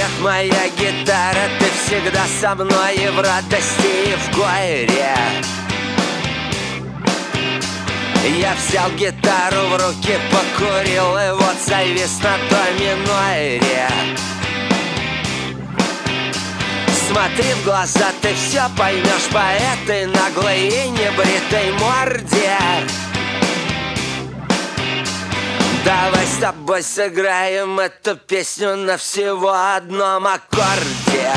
привет, моя гитара. Ты всегда со мной и в радости, и в горе. Я взял гитару в руки, покурил и вот завис на до миноре. Смотри в глаза, ты все поймешь по этой наглой и небритой морде. Давай с тобой сыграем эту песню на всего одном аккорде.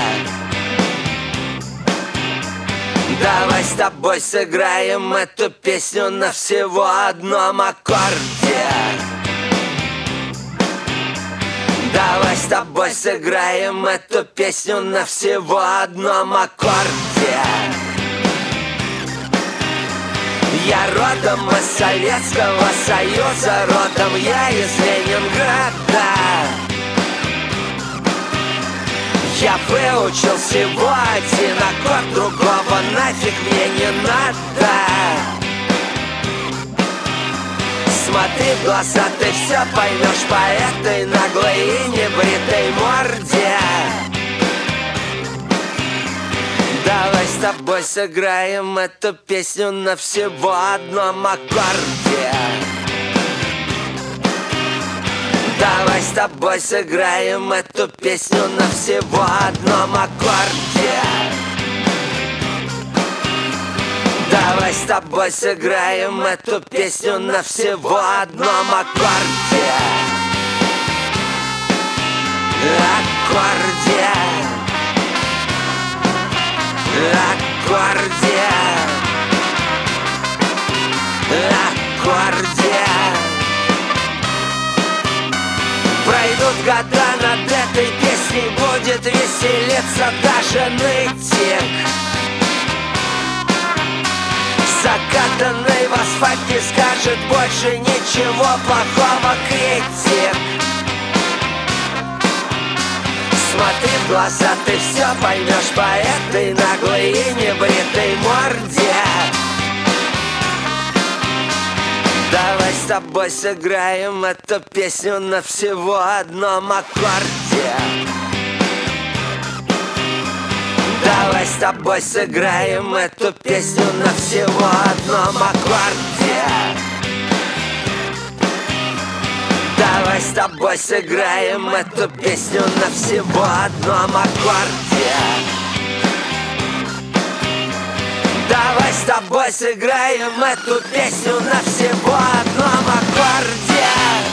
Давай с тобой сыграем эту песню на всего одном аккорде. Давай с тобой сыграем эту песню на всего одном аккорде. Я родом из Советского Союза, родом я из Ленинграда. Я выучил всего один аккорд, другого нафиг мне не надо. Смотри в глаза, ты все поймешь по этой наглой и небритой морде. Давай с тобой сыграем эту песню на всего одном аккорде. Давай с тобой сыграем эту песню на всего одном аккорде. Давай с тобой сыграем эту песню на всего одном аккорде. Аккорде. Аккорде. Аккорде. Пройдут года, над этой песней будет веселиться даже нытик. Закатанный в асфальте скажет больше ничего плохого критик. Смотри в глаза, ты все поймешь по этой наглой и небритой морде. Давай с тобой сыграем эту песню на всего одном аккорде. Давай с тобой сыграем эту песню на всего одном аккорде. Давай с тобой сыграем эту песню на всего одном аккорде. Давай с тобой сыграем эту песню на всего одном аккорде.